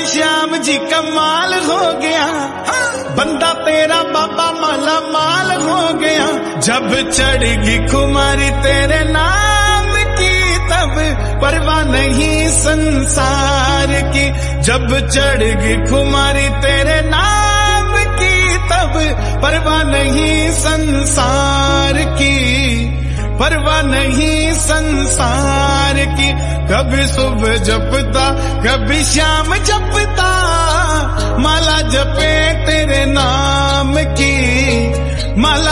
श्याम जी कमाल हो गया, बंदा तेरा बाबा माला माल हो गया। जब चढ़गी खुमारी तेरे नाम की तब परवाह नहीं संसार की। जब चढ़गी खुमारी तेरे नाम की तब परवाह नहीं संसार की, परवाह नहीं संसार की। कभी सुबह जपता कभी शाम जपता, माला जपे तेरे नाम की, माला